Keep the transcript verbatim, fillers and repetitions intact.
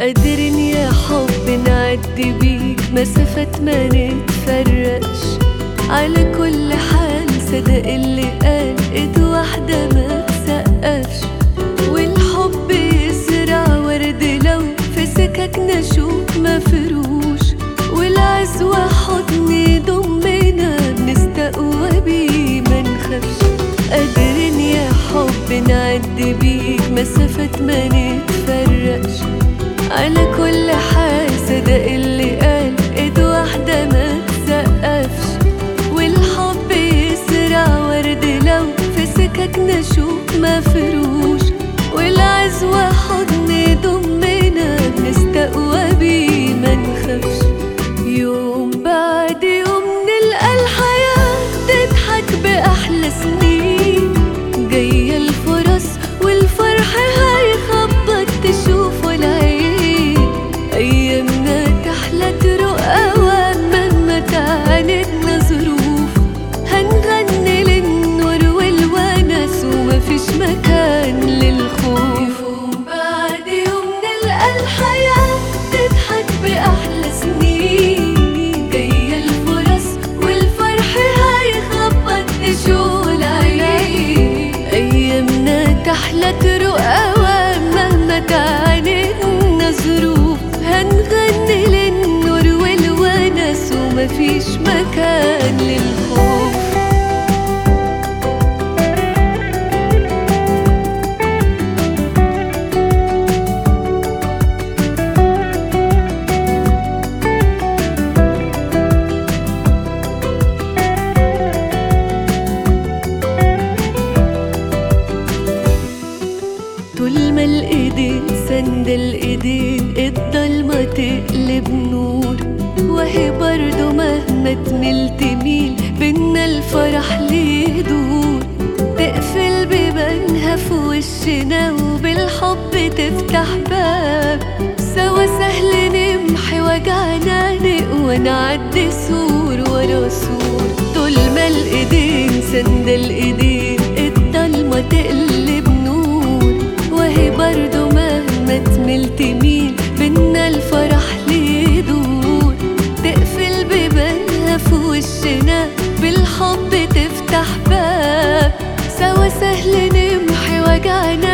قادرين يا حب نعدي بيك مسافات ما نتفرقش. على كل حال صدق اللي قال ايد واحدة ما تسقفش. والحب يزرع ورد لو في سككنا شوك مفروش. والعزوة حضن يضمنا بنستقوى بيه ما نخافش. قادرين يا حب نعدي بيك مسافات ما نتفرقش. على كل حال صدق اللي قال ايد واحدة ما تسقفش. والحب يزرع ورد لو في سككنا شوك مفروش. والعزوة حضن يضمنا بنستقوى بيه ما نخافش. يوم بعد يوم نلقى الحياة تضحك بأحلى سنين. جاية الفرص والفرح هيخبط تشوفه العين. أيامنا تحلى تروق أوام مهما تعاندنا ظروف. هنغني للنور والونس ومفيش مكان للخوف. يوم بعد يوم نلقى الحياة تضحك بأحلى سنين. جاية الفرص والفرح هيخبط تشوف العين. أيامنا تحلى تروق أوام مهما تعاندنا ظروف. هنغني للنور والونس ومفيش مكان للخوف. طول ما الايدين سند الايدين الضلمة تقلب نور. وهي برضو مهما تميل تميل بينا الفرح ليه دور. تقفل بيبانها في وشنا وبالحب تفتح باب. سوا سهل نمحي وجعنا نقوى نعدي سور ورا سور. طول ما الايدين سند الايدين الضلمة تقلب نور. وهي برضو مهما تميل تميل بينا الفرح ليه دور. تقفل بيبانها في وشنا بالحب تفتح باب. سوا سهل نمحي وجعنا